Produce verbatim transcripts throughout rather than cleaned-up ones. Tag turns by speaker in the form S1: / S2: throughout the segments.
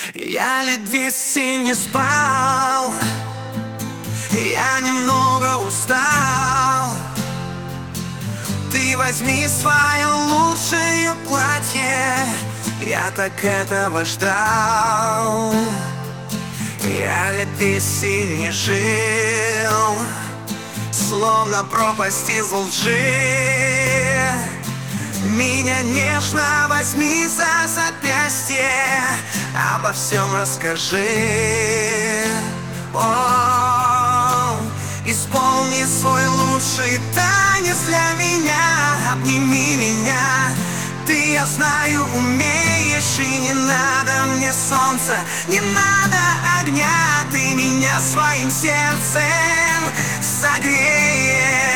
S1: Я лет двести не спал, я немного устал. Ты возьми свое лучшее платье, я так этого ждал. Я лет двести не жил, словно пропасть из лжи. Меня нежно возьми за запястье, обо всем расскажи. О, исполни свой лучший танец для меня, обними меня. Ты, я знаю, умеешь, и не надо мне солнца, не надо огня. Ты меня своим сердцем согреешь.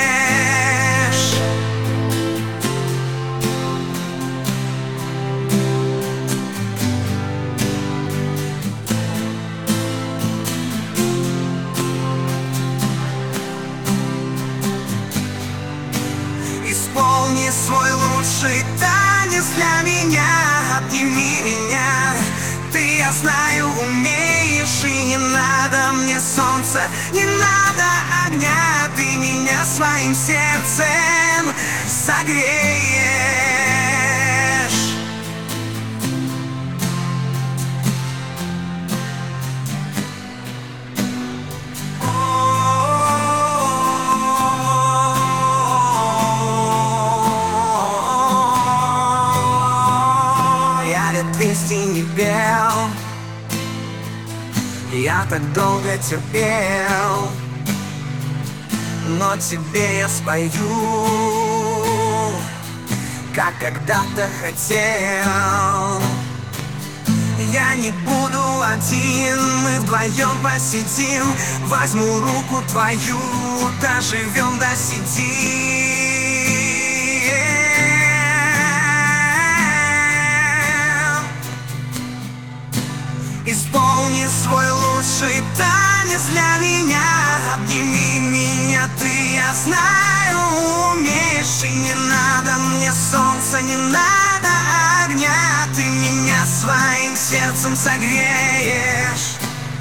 S1: Исполни свой лучший танец для меня, обними меня. Ты, я знаю, умеешь, и не надо мне солнца, не надо огня. Ты меня своим сердцем согреешь. Двести не пел, я так долго терпел, но тебе я спою, как когда-то хотел. Я не буду один, мы вдвоем посидим, возьму руку твою, доживем до сети. Исполни свой лучший танец для меня, обними меня. Ты, я знаю, умеешь, и не надо мне солнца, не надо огня. Ты меня своим сердцем согреешь.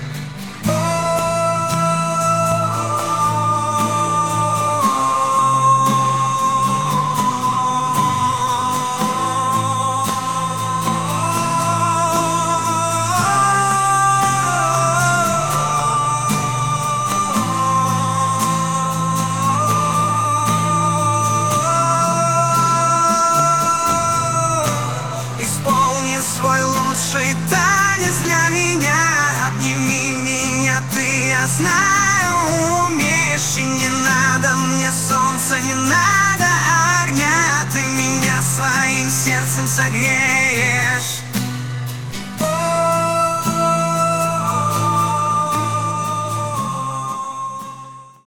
S1: Свой лучший танец для меня, обними меня. Ты, я знаю, умеешь, и не надо мне солнца, не надо огня. Ты меня своим сердцем согреешь.